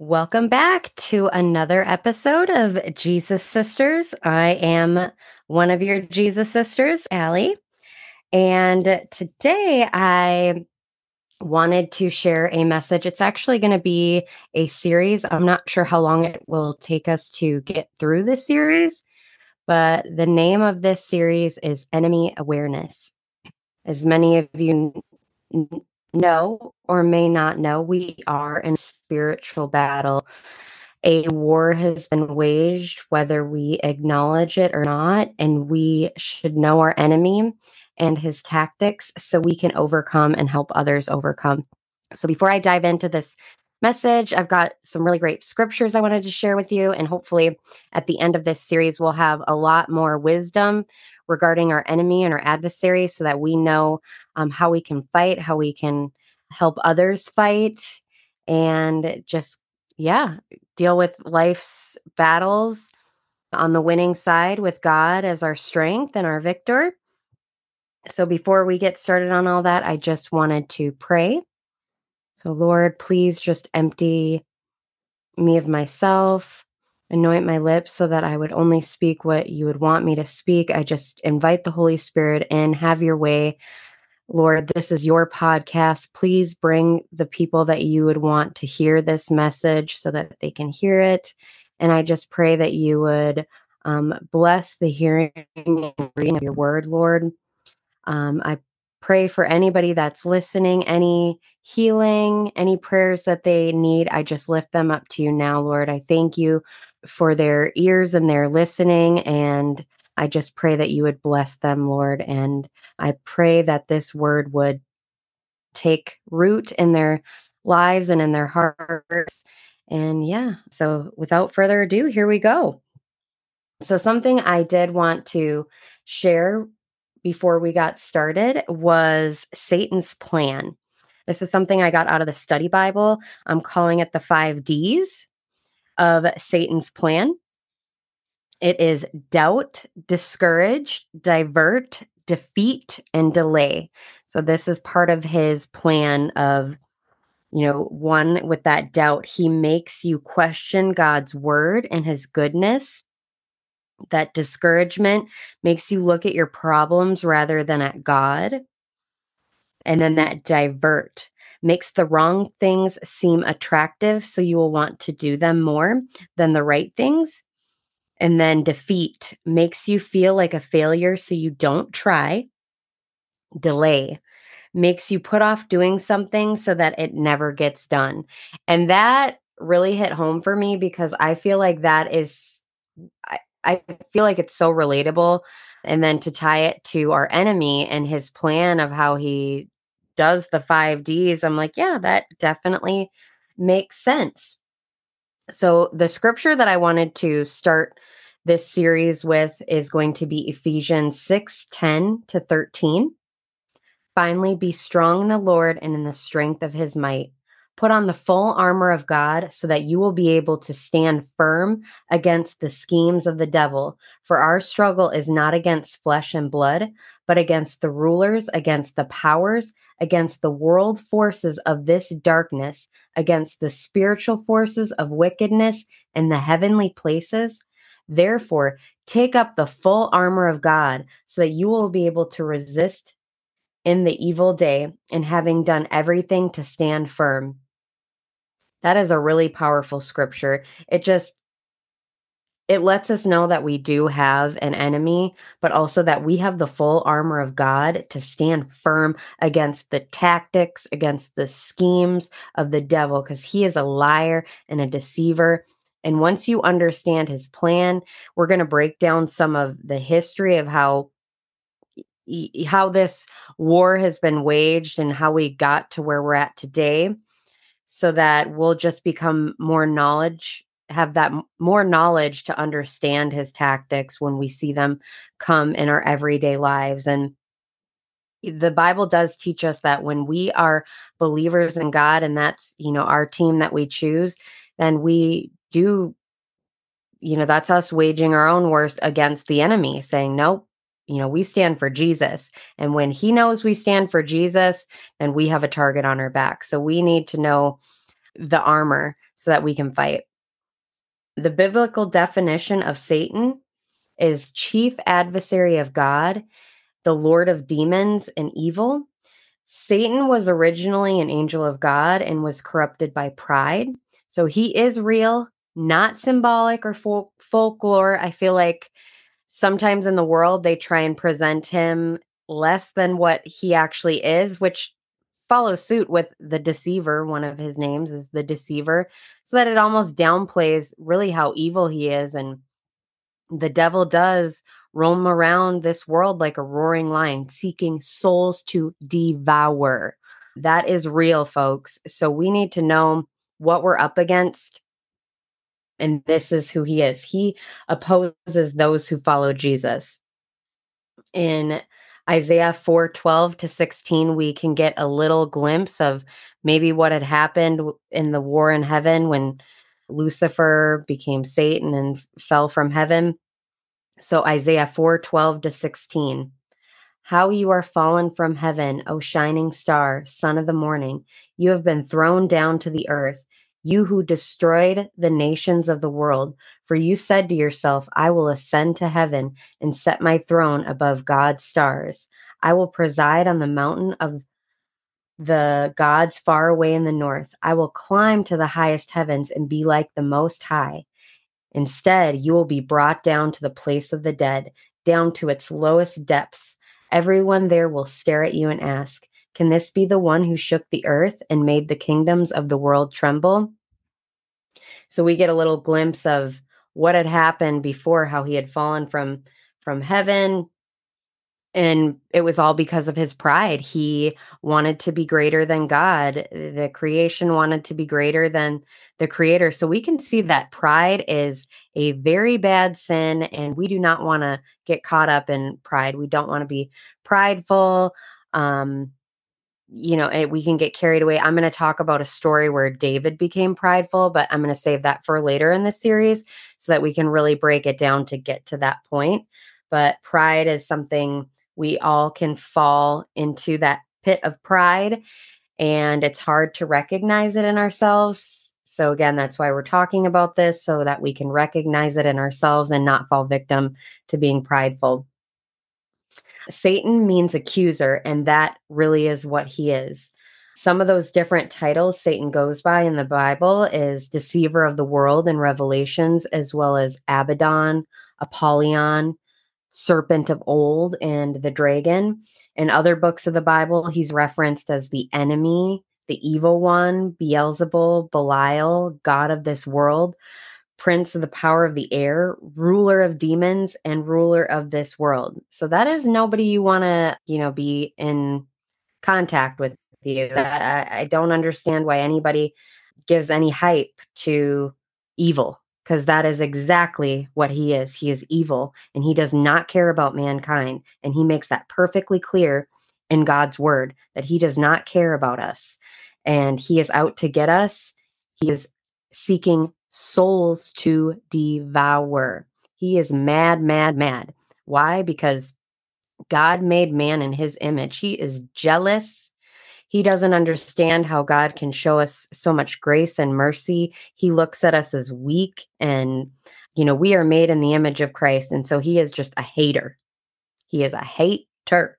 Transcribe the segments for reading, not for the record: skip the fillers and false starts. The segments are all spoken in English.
Welcome back to another episode of Jesus Sisters. I am one of your Jesus sisters, Allie. And today I wanted to share a message. It's actually going to be a series. I'm not sure how long it will take us to get through this series, but the name of this series is Enemy Awareness. As many of you know or may not know, we are in a spiritual battle. A war has been waged, whether we acknowledge it or not, and we should know our enemy and his tactics so we can overcome and help others overcome. So before I dive into this message, I've got some really great scriptures I wanted to share with you, and hopefully at the end of this series, we'll have a lot more wisdom regarding our enemy and our adversary so that we know how we can fight, how we can help others fight, and just, yeah, deal with life's battles on the winning side with God as our strength and our victor. So before we get started on all that, I just wanted to pray. So Lord, please just empty me of myself, anoint my lips so that I would only speak what you would want me to speak. I just invite the Holy Spirit in, have your way. Lord, this is your podcast. Please bring the people that you would want to hear this message so that they can hear it. And I just pray that you would bless the hearing and reading of your word, Lord. I pray for anybody that's listening, any healing, any prayers that they need. I just lift them up to you now, Lord. I thank you for their ears and their listening. And I just pray that you would bless them, Lord. And I pray that this word would take root in their lives and in their hearts. And yeah, so without further ado, here we go. So, something I did want to share before we got started was Satan's plan. This is something I got out of the study Bible. I'm calling it the 5 Ds of Satan's plan. It is doubt, discourage, divert, defeat, and delay. So, this is part of his plan of, one with that doubt. He makes you question God's word and his goodness. That discouragement makes you look at your problems rather than at God. And then that divert makes the wrong things seem attractive, so you will want to do them more than the right things. And then defeat makes you feel like a failure, so you don't try. Delay makes you put off doing something so that it never gets done. And that really hit home for me because I feel like that is I feel like it's so relatable. And then to tie it to our enemy and his plan of how he does the 5 Ds, I'm like, yeah, that definitely makes sense. So the scripture that I wanted to start this series with is going to be Ephesians 6:10-13. Finally, be strong in the Lord and in the strength of his might. Put on the full armor of God so that you will be able to stand firm against the schemes of the devil. For our struggle is not against flesh and blood, but against the rulers, against the powers, against the world forces of this darkness, against the spiritual forces of wickedness in the heavenly places. Therefore, take up the full armor of God so that you will be able to resist in the evil day, and having done everything to stand firm. That is a really powerful scripture. It lets us know that we do have an enemy, but also that we have the full armor of God to stand firm against the tactics, against the schemes of the devil, because he is a liar and a deceiver. And once you understand his plan, we're going to break down some of the history of how this war has been waged and how we got to where we're at today, so that we'll just become have that more knowledge to understand his tactics when we see them come in our everyday lives. And the Bible does teach us that when we are believers in God, and that's, our team that we choose, then we do, that's us waging our own wars against the enemy, saying, nope, we stand for Jesus. And when he knows we stand for Jesus, then we have a target on our back. So we need to know the armor so that we can fight. The biblical definition of Satan is chief adversary of God, the Lord of demons and evil. Satan was originally an angel of God and was corrupted by pride. So he is real, not symbolic or folklore. I feel like sometimes in the world they try and present him less than what he actually is, which follows suit with the deceiver. One of his names is the deceiver, so that it almost downplays really how evil he is. And the devil does roam around this world like a roaring lion, seeking souls to devour. That is real, folks. So we need to know what we're up against. And this is who he is. He opposes those who follow Jesus. In Isaiah 4:12-16, we can get a little glimpse of maybe what had happened in the war in heaven when Lucifer became Satan and fell from heaven. So Isaiah 4:12-16. How you are fallen from heaven, O shining star, son of the morning. You have been thrown down to the earth, you who destroyed the nations of the world. For you said to yourself, I will ascend to heaven and set my throne above God's stars. I will preside on the mountain of the gods far away in the north. I will climb to the highest heavens and be like the Most High. Instead, you will be brought down to the place of the dead, down to its lowest depths. Everyone there will stare at you and ask, can this be the one who shook the earth and made the kingdoms of the world tremble? So we get a little glimpse of what had happened before, how he had fallen from heaven, and it was all because of his pride. He wanted to be greater than God. The creation wanted to be greater than the creator. So we can see that pride is a very bad sin, and we do not want to get caught up in pride. We don't want to be prideful. And we can get carried away. I'm going to talk about a story where David became prideful, but I'm going to save that for later in the series so that we can really break it down to get to that point. But pride is something we all can fall into, that pit of pride, and it's hard to recognize it in ourselves. So again, that's why we're talking about this, so that we can recognize it in ourselves and not fall victim to being prideful. Satan means accuser, and that really is what he is. Some of those different titles Satan goes by in the Bible is deceiver of the world in Revelations, as well as Abaddon, Apollyon, serpent of old, and the dragon. In other books of the Bible, he's referenced as the enemy, the evil one, Beelzebul, Belial, god of this world, prince of the power of the air, ruler of demons, and ruler of this world. So that is nobody you want to, be in contact with you. I don't understand why anybody gives any hype to evil, because that is exactly what he is. He is evil, and he does not care about mankind. And he makes that perfectly clear in God's word, that he does not care about us, and he is out to get us. He is seeking souls to devour. He is mad, mad, mad. Why? Because God made man in his image. He is jealous. He doesn't understand how God can show us so much grace and mercy. He looks at us as weak, and, we are made in the image of Christ. And so he is just a hater. He is a hater.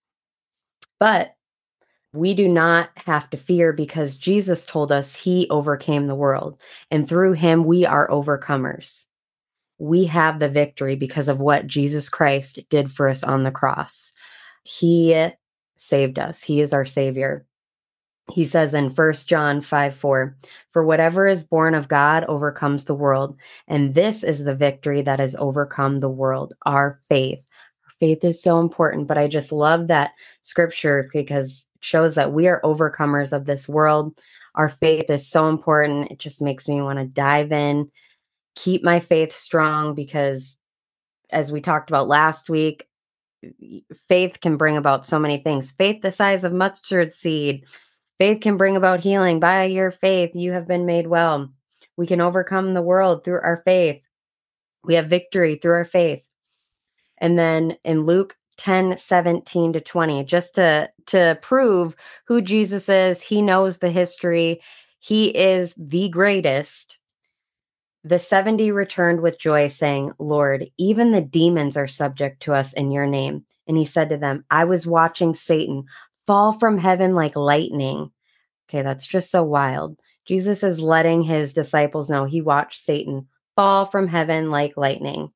But we do not have to fear, because Jesus told us he overcame the world, and through him we are overcomers. We have the victory because of what Jesus Christ did for us on the cross. He saved us. He is our savior. He says in 1 John 5:4, for whatever is born of God overcomes the world. And this is the victory that has overcome the world, our faith. Our faith is so important, but I just love that scripture because it shows that we are overcomers of this world. Our faith is so important. It just makes me want to dive in, keep my faith strong, because as we talked about last week, faith can bring about so many things. Faith the size of mustard seed. Faith can bring about healing. By your faith, you have been made well. We can overcome the world through our faith. We have victory through our faith. And then in Luke 10:17-20, just to prove who Jesus is, he knows the history. He is the greatest. The 70 returned with joy, saying, Lord, even the demons are subject to us in your name. And he said to them, I was watching Satan fall from heaven like lightning. Okay, that's just so wild. Jesus is letting his disciples know he watched Satan fall from heaven like lightning.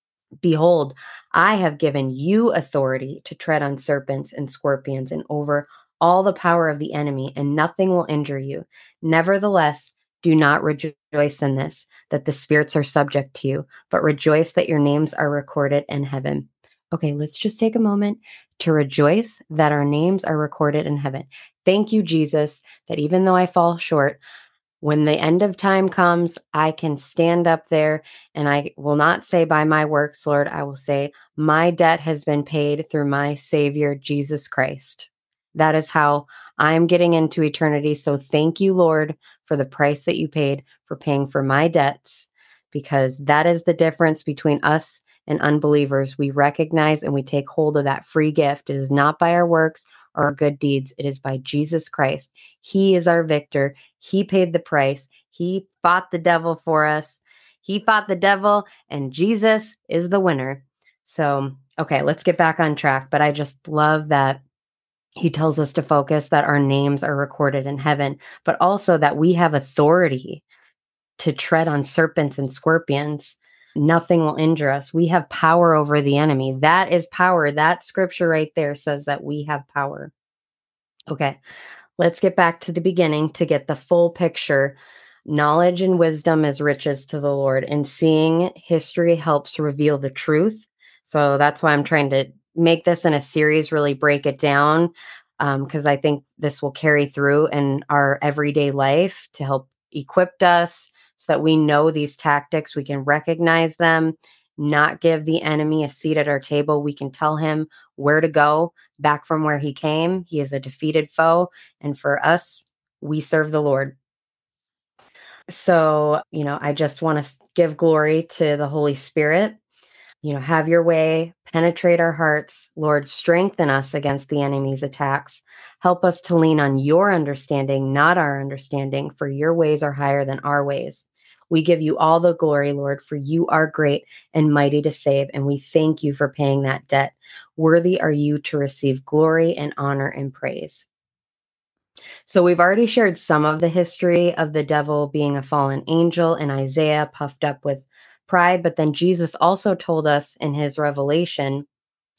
Behold, I have given you authority to tread on serpents and scorpions and over all the power of the enemy, and nothing will injure you. Nevertheless, do not rejoice in this, that the spirits are subject to you, but rejoice that your names are recorded in heaven. Okay, let's just take a moment to rejoice that our names are recorded in heaven. Thank you, Jesus, that even though I fall short, when the end of time comes, I can stand up there and I will not say by my works, Lord, I will say my debt has been paid through my Savior, Jesus Christ. That is how I'm getting into eternity. So thank you, Lord, for the price that you paid for paying for my debts, because that is the difference between us and unbelievers. We recognize and we take hold of that free gift. It is not by our works or our good deeds. It is by Jesus Christ. He is our victor. He paid the price. He fought the devil for us. He fought the devil, and Jesus is the winner. So, okay, let's get back on track. But I just love that he tells us to focus that our names are recorded in heaven, but also that we have authority to tread on serpents and scorpions. Nothing will injure us. We have power over the enemy. That is power. That scripture right there says that we have power. Okay, let's get back to the beginning to get the full picture. Knowledge and wisdom is riches to the Lord, and seeing history helps reveal the truth. So that's why I'm trying to make this in a series, really break it down, because I think this will carry through in our everyday life to help equip us so that we know these tactics, we can recognize them, not give the enemy a seat at our table. We can tell him where to go back from where he came. He is a defeated foe. And for us, we serve the Lord. So, I just want to give glory to the Holy Spirit. Have your way, penetrate our hearts. Lord, strengthen us against the enemy's attacks. Help us to lean on your understanding, not our understanding, for your ways are higher than our ways. We give you all the glory, Lord, for you are great and mighty to save, and we thank you for paying that debt. Worthy are you to receive glory and honor and praise. So we've already shared some of the history of the devil being a fallen angel in Isaiah, puffed up with pride. But then Jesus also told us in his Revelation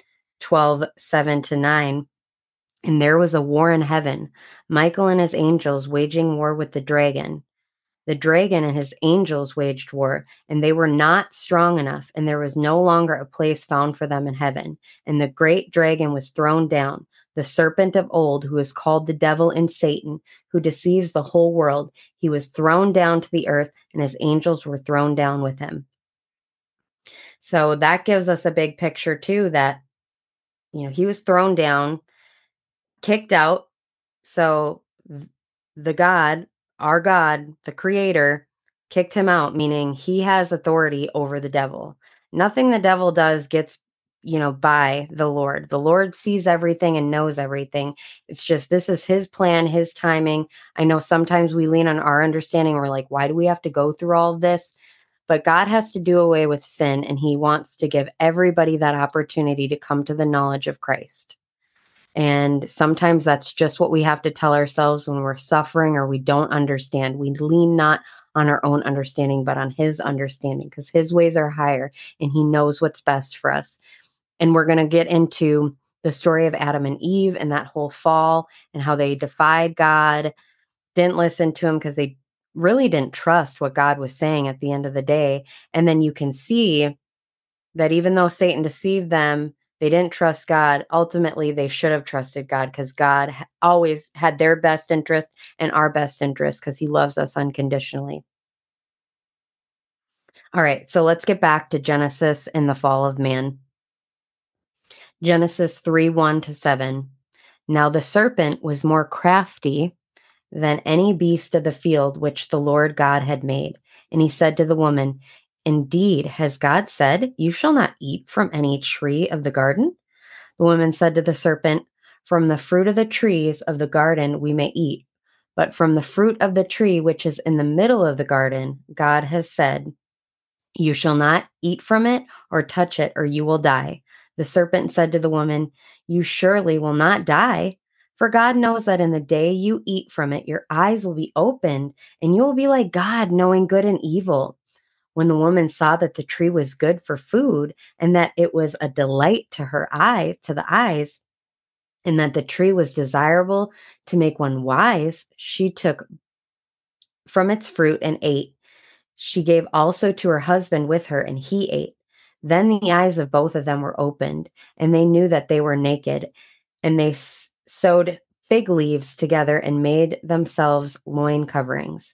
12:7-9, and there was a war in heaven, Michael and his angels waging war with the dragon. The dragon and his angels waged war, and they were not strong enough, and there was no longer a place found for them in heaven. And the great dragon was thrown down, the serpent of old, who is called the devil and Satan, who deceives the whole world. He was thrown down to the earth, and his angels were thrown down with him. So that gives us a big picture, too, that, he was thrown down, kicked out. So the God, our God, the creator, kicked him out, meaning he has authority over the devil. Nothing the devil does gets, by the Lord. The Lord sees everything and knows everything. It's just, this is his plan, his timing. I know sometimes we lean on our understanding. We're like, why do we have to go through all of this? But God has to do away with sin, and he wants to give everybody that opportunity to come to the knowledge of Christ. And sometimes that's just what we have to tell ourselves when we're suffering or we don't understand. We lean not on our own understanding, but on his understanding, because his ways are higher and he knows what's best for us. And we're going to get into the story of Adam and Eve and that whole fall and how they defied God, didn't listen to him because they really didn't trust what God was saying at the end of the day. And then you can see that even though Satan deceived them, they didn't trust God. Ultimately, they should have trusted God, because God always had their best interest and our best interest, because he loves us unconditionally. All right, so let's get back to Genesis and the fall of man. Genesis 3:1-7. Now the serpent was more crafty than any beast of the field which the Lord God had made. And he said to the woman, Indeed, has God said, You shall not eat from any tree of the garden? The woman said to the serpent, From the fruit of the trees of the garden we may eat. But from the fruit of the tree which is in the middle of the garden, God has said, you shall not eat from it or touch it, or you will die. The serpent said to the woman, you surely will not die, for God knows that in the day you eat from it, your eyes will be opened, and you will be like God, knowing good and evil. When the woman saw that the tree was good for food, and that it was a delight to her eyes, to the eyes, and that the tree was desirable to make one wise, she took from its fruit and ate. She gave also to her husband with her, and he ate. Then the eyes of both of them were opened, and they knew that they were naked, and they sewed fig leaves together and made themselves loin coverings.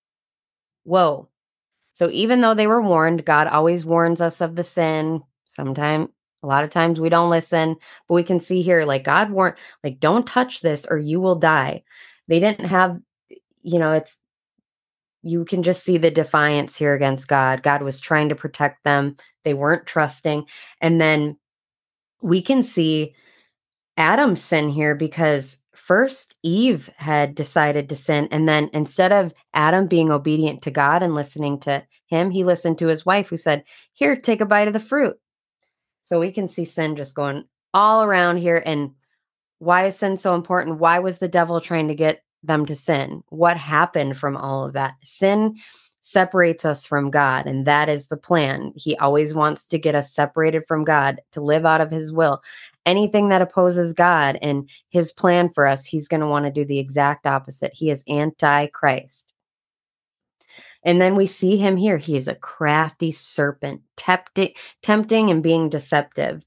Whoa. So even though they were warned, God always warns us of the sin. Sometimes, a lot of times we don't listen, but we can see here, like God warned, like, don't touch this or you will die. They didn't have, it's, you can just see the defiance here against God. God was trying to protect them. They weren't trusting. And then we can see Adam's sin here because first Eve had decided to sin. And then instead of Adam being obedient to God and listening to him, he listened to his wife who said, here, take a bite of the fruit. So we can see sin just going all around here. And why is sin so important? Why was the devil trying to get them to sin? What happened from all of that? Sin separates us from God, and that is the plan. He always wants to get us separated from God to live out of his will. Anything that opposes God and his plan for us, he's going to want to do the exact opposite. He is anti-Christ. And then we see him here. He is a crafty serpent, tempting and being deceptive.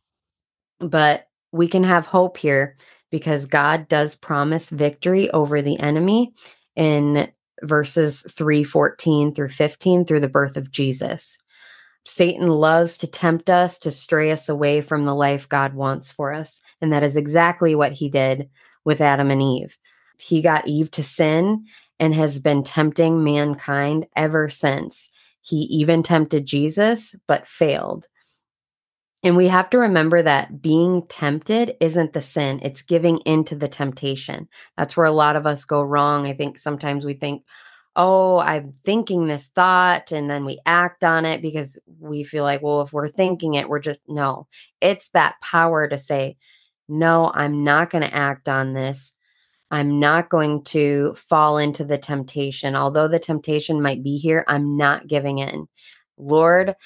But we can have hope here because God does promise victory over the enemy in verses 3:14 through 15 through the birth of Jesus. Satan loves to tempt us to stray us away from the life God wants for us. And that is exactly what he did with Adam and Eve. He got Eve to sin and has been tempting mankind ever since. He even tempted Jesus, but failed. And we have to remember that being tempted isn't the sin, it's giving into the temptation. That's where a lot of us go wrong. I think sometimes we think, oh, I'm thinking this thought, and then we act on it because we feel like, well, if we're thinking it, we're just, no. It's that power to say, no, I'm not going to act on this. I'm not going to fall into the temptation. Although the temptation might be here, I'm not giving in. Lord,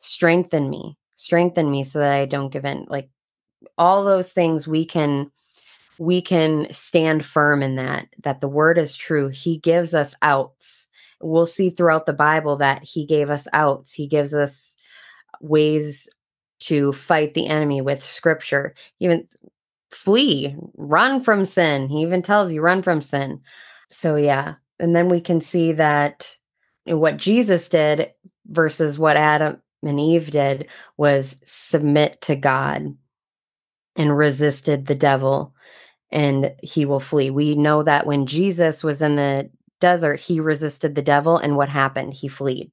strengthen me so that I don't give in. Like all those things we can stand firm in that the word is true. He gives us outs. We'll see throughout the Bible that he gave us outs. He gives us ways to fight the enemy with scripture. Even flee, run from sin. He even tells you run from sin. So yeah. And then we can see that what Jesus did versus what Adam and Eve did was submit to God and resisted the devil, and he will flee. We know that when Jesus was in the desert, he resisted the devil, and what happened? He fled.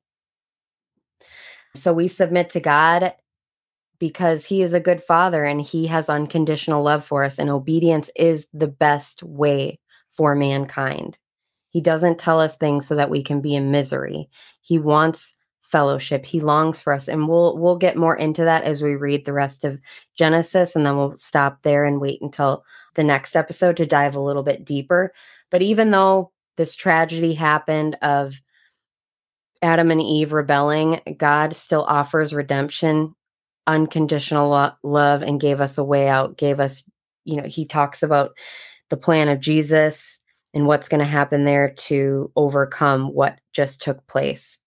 So we submit to God because he is a good father and he has unconditional love for us, and obedience is the best way for mankind. He doesn't tell us things so that we can be in misery. He wants fellowship. He longs for us, and we'll get more into that as we read the rest of Genesis, and then we'll stop there and wait until the next episode to dive a little bit deeper. But even though this tragedy happened of Adam and Eve rebelling, God still offers redemption, unconditional love, and gave us a way out, gave us, he talks about the plan of Jesus and what's going to happen there to overcome what just took place.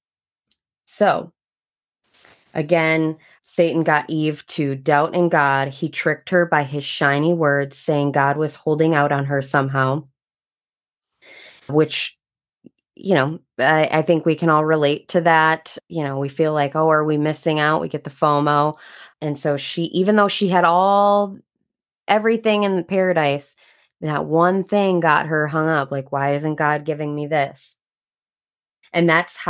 So, again, Satan got Eve to doubt in God. He tricked her by his shiny words, saying God was holding out on her somehow, which, I think we can all relate to that. We feel like, oh, are we missing out? We get the FOMO. And so even though she had everything in paradise, that one thing got her hung up. Like, why isn't God giving me this? And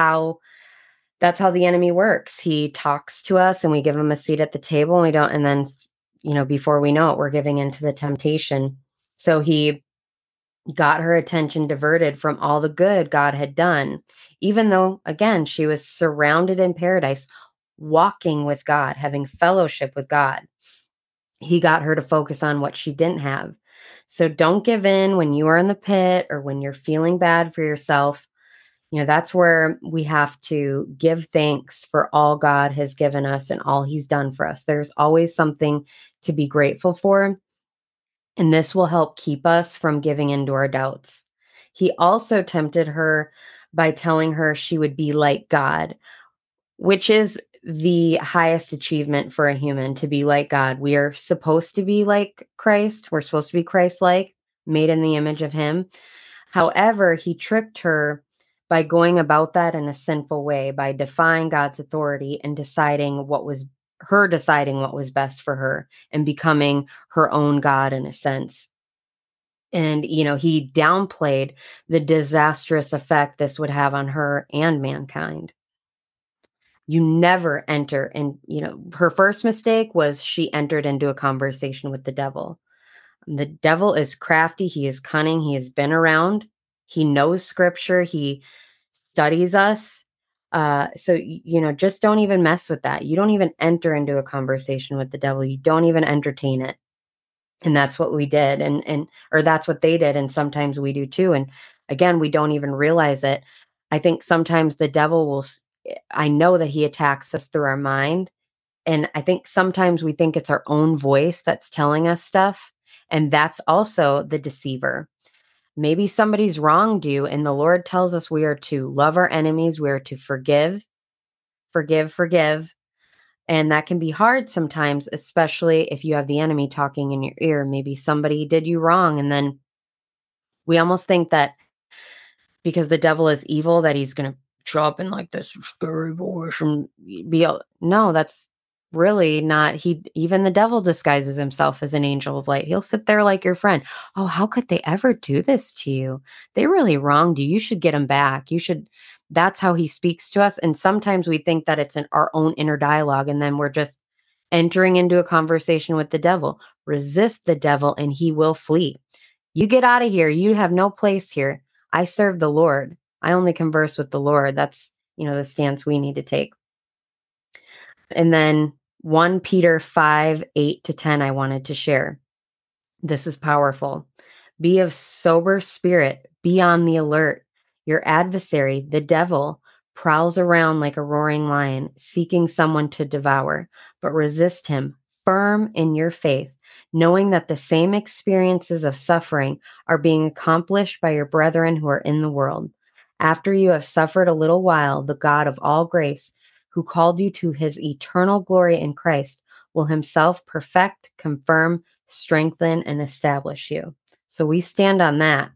that's how the enemy works. He talks to us and we give him a seat at the table, and we don't, and then, before we know it, we're giving into the temptation. So he got her attention diverted from all the good God had done, even though, again, she was surrounded in paradise, walking with God, having fellowship with God. He got her to focus on what she didn't have. So don't give in when you are in the pit or when you're feeling bad for yourself. That's where we have to give thanks for all God has given us and all he's done for us. There's always something to be grateful for. And this will help keep us from giving into our doubts. He also tempted her by telling her she would be like God, which is the highest achievement for a human, to be like God. We are supposed to be like Christ. We're supposed to be Christ-like, made in the image of him. However, he tricked her by going about that in a sinful way, by defying God's authority and deciding what was best for her and becoming her own God in a sense. And, he downplayed the disastrous effect this would have on her and mankind. You never enter. And, her first mistake was she entered into a conversation with the devil. The devil is crafty. He is cunning. He has been around. He knows scripture. He studies us. So, just don't even mess with that. You don't even enter into a conversation with the devil. You don't even entertain it. And that's what we did. Or that's what they did. And sometimes we do too. And again, we don't even realize it. I think sometimes the devil I know that he attacks us through our mind. And I think sometimes we think it's our own voice that's telling us stuff. And that's also the deceiver. Maybe somebody's wronged you, and the Lord tells us we are to love our enemies, we are to forgive, forgive, forgive. And that can be hard sometimes, especially if you have the enemy talking in your ear. Maybe somebody did you wrong. And then we almost think that because the devil is evil, that he's going to show up in like this scary voice and no, that's really not. Even the devil disguises himself as an angel of light. He'll sit there like your friend. Oh, how could they ever do this to you? They really wronged you. You should get them back. That's how he speaks to us. And sometimes we think that it's in our own inner dialogue, and then we're just entering into a conversation with the devil. Resist the devil and he will flee. You get out of here. You have no place here. I serve the Lord. I only converse with the Lord. That's, the stance we need to take. And then 1 Peter 5:8-10, I wanted to share. This is powerful. Be of sober spirit. Be on the alert. Your adversary, the devil, prowls around like a roaring lion, seeking someone to devour, but resist him, firm in your faith, knowing that the same experiences of suffering are being accomplished by your brethren who are in the world. After you have suffered a little while, the God of all grace, who called you to his eternal glory in Christ, will himself perfect, confirm, strengthen, and establish you. So we stand on that.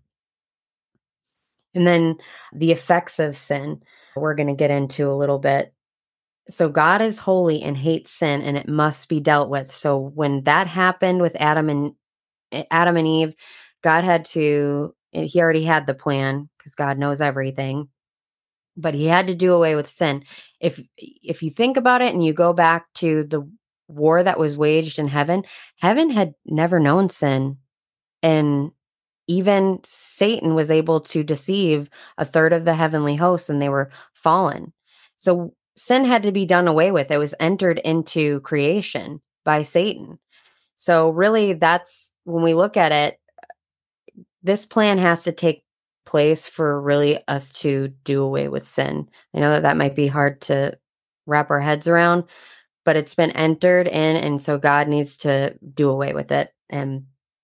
And then the effects of sin, we're going to get into a little bit. So God is holy and hates sin, and it must be dealt with. So when that happened with Adam and Eve, God had to, he already had the plan because God knows everything, but he had to do away with sin. If you think about it and you go back to the war that was waged in heaven, heaven had never known sin. And even Satan was able to deceive a third of the heavenly hosts, and they were fallen. So sin had to be done away with. It was entered into creation by Satan. So really, that's when we look at it, this plan has to take place for really us to do away with sin. I know that might be hard to wrap our heads around, but it's been entered in, and so God needs to do away with it. And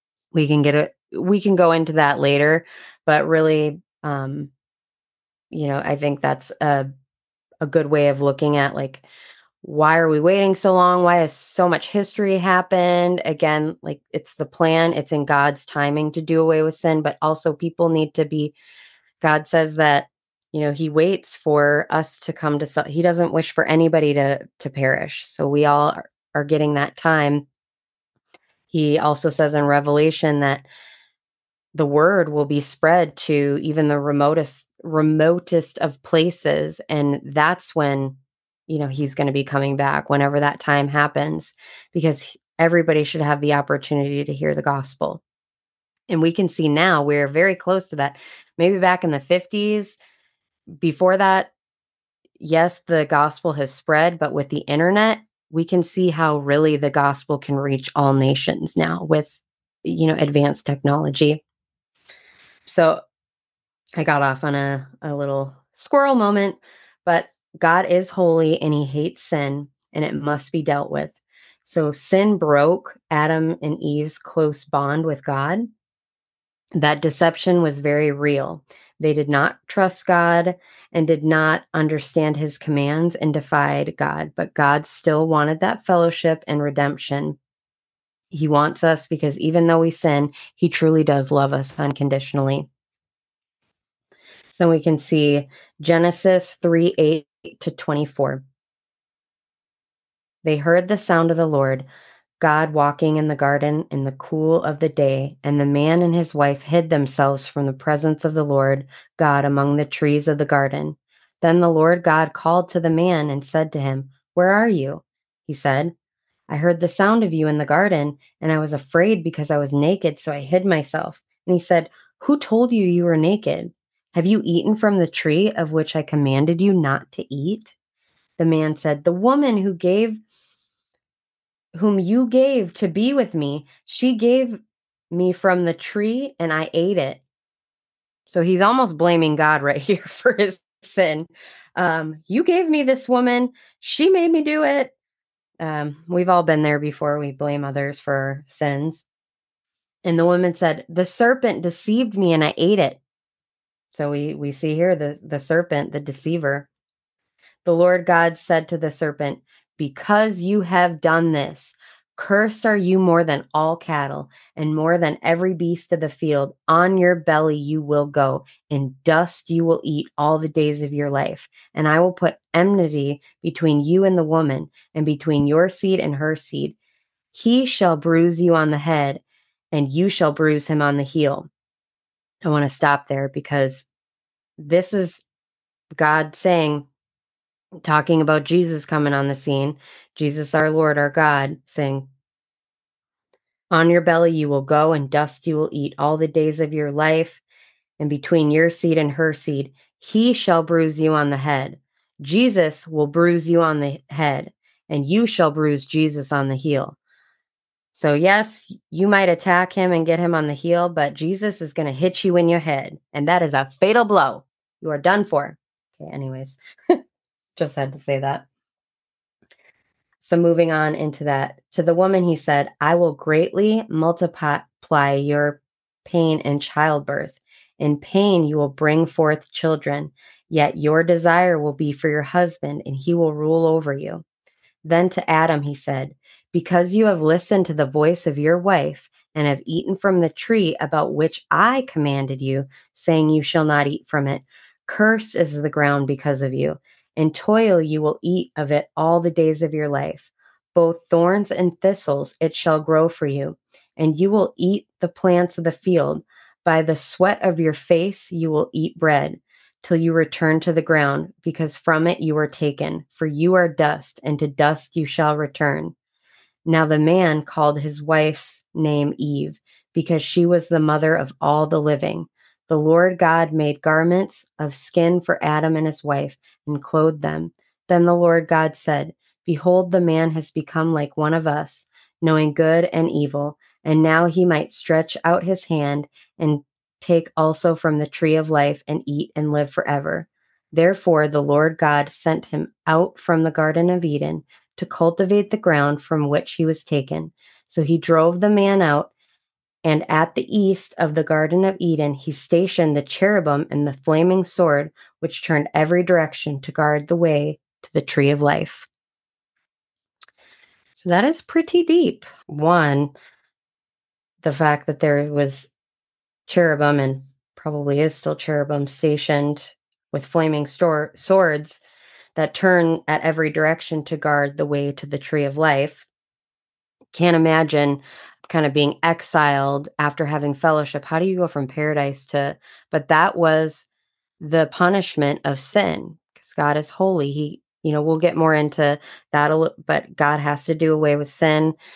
we can go into that later, but really, I think that's a good way of looking at, like, why are we waiting so long? Why has so much history happened? Again, like, it's the plan, it's in God's timing to do away with sin, but also people need to be, God says that, he waits for us to come to, he doesn't wish for anybody to perish. So we all are getting that time. He also says in Revelation that the word will be spread to even the remotest of places, and that's when he's going to be coming back, whenever that time happens, because everybody should have the opportunity to hear the gospel. And we can see now we're very close to that. Maybe back in the 50s, before that, yes, the gospel has spread, but with the internet, we can see how really the gospel can reach all nations now with, advanced technology. So I got off on a little squirrel moment, but God is holy and he hates sin and it must be dealt with. So sin broke Adam and Eve's close bond with God. That deception was very real. They did not trust God and did not understand his commands and defied God, but God still wanted that fellowship and redemption. He wants us because even though we sin, he truly does love us unconditionally. So we can see Genesis 3:8-24. They heard the sound of the Lord, God walking in the garden in the cool of the day, and the man and his wife hid themselves from the presence of the Lord God among the trees of the garden. Then the Lord God called to the man and said to him, "Where are you?" He said, "I heard the sound of you in the garden, and I was afraid because I was naked, so I hid myself." And he said, "Who told you you were naked? Have you eaten from the tree of which I commanded you not to eat?" The man said, "The woman whom you gave to be with me, she gave me from the tree and I ate it." So he's almost blaming God right here for his sin. You gave me this woman. She made me do it. We've all been there before. We blame others for sins. And the woman said, "The serpent deceived me and I ate it." So we see here the serpent, the deceiver. The Lord God said to the serpent, "Because you have done this, cursed are you more than all cattle and more than every beast of the field. On your belly you will go, and dust you will eat all the days of your life. And I will put enmity between you and the woman, and between your seed and her seed. He shall bruise you on the head, and you shall bruise him on the heel." I want to stop there because this is God saying, talking about Jesus coming on the scene, Jesus, our Lord, our God, saying, "On your belly you will go, and dust you will eat all the days of your life, and between your seed and her seed, he shall bruise you on the head." Jesus will bruise you on the head, and you shall bruise Jesus on the heel. So, yes, you might attack him and get him on the heel, but Jesus is going to hit you in your head, and that is a fatal blow. You are done for. Okay, anyways, just had to say that. So moving on into that, to the woman he said, "I will greatly multiply your pain in childbirth. In pain you will bring forth children, yet your desire will be for your husband, and he will rule over you." Then to Adam he said, "Because you have listened to the voice of your wife and have eaten from the tree about which I commanded you, saying you shall not eat from it, cursed is the ground because of you. In toil you will eat of it all the days of your life. Both thorns and thistles it shall grow for you, and you will eat the plants of the field. By the sweat of your face you will eat bread till you return to the ground, because from it you were taken, for you are dust, and to dust you shall return. Now the man called his wife's name Eve, because she was the mother of all the living. The Lord God made garments of skin for Adam and his wife, and clothed them. Then the Lord God said, "Behold, the man has become like one of us, knowing good and evil, and now he might stretch out his hand and take also from the tree of life and eat and live forever." Therefore the Lord God sent him out from the Garden of Eden to cultivate the ground from which he was taken. So he drove the man out, and at the east of the Garden of Eden, he stationed the cherubim and the flaming sword, which turned every direction to guard the way to the tree of life. So that is pretty deep. One, the fact that there was cherubim, and probably is still cherubim, stationed with flaming swords that turn at every direction to guard the way to the tree of life. Can't imagine kind of being exiled after having fellowship. How do you go from paradise to, but that was the punishment of sin because God is holy. He, we'll get more into that, but God has to do away with sin.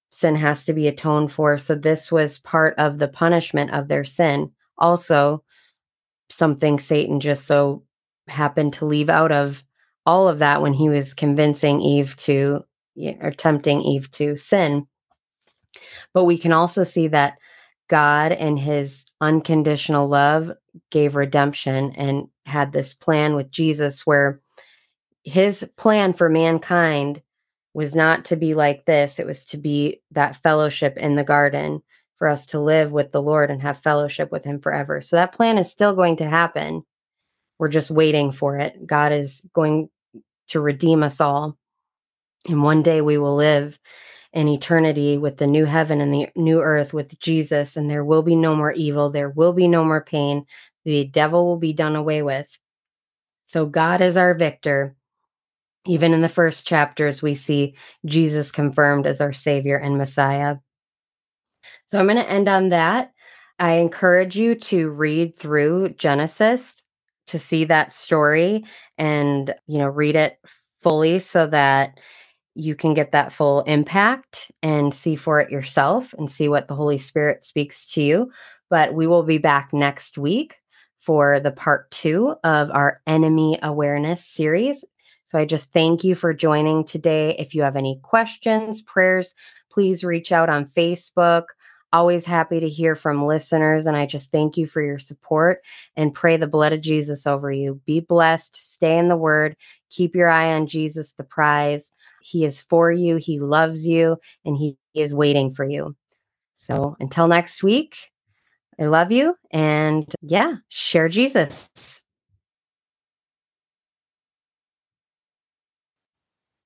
sin has to be atoned for. So this was part of the punishment of their sin. Also, something Satan just so happened to leave out of all of that when he was convincing Eve to, or tempting Eve to sin. But we can also see that God and his unconditional love gave redemption and had this plan with Jesus where his plan for mankind was not to be like this. It was to be that fellowship in the garden for us to live with the Lord and have fellowship with him forever. So that plan is still going to happen. We're just waiting for it. God is going to redeem us all. And one day we will live in eternity with the new heaven and the new earth with Jesus, and there will be no more evil. There will be no more pain. The devil will be done away with. So God is our victor. Even in the first chapters, we see Jesus confirmed as our Savior and Messiah. So I'm going to end on that. I encourage you to read through Genesis to see that story and, read it fully so that you can get that full impact and see for it yourself and see what the Holy Spirit speaks to you. But we will be back next week for the part 2 of our enemy awareness series. So I just thank you for joining today. If you have any questions, prayers, please reach out on Facebook. Always happy to hear from listeners. And I just thank you for your support and pray the blood of Jesus over you. Be blessed. Stay in the word. Keep your eye on Jesus, the prize. He is for you. He loves you and he is waiting for you. So until next week, I love you. And share Jesus.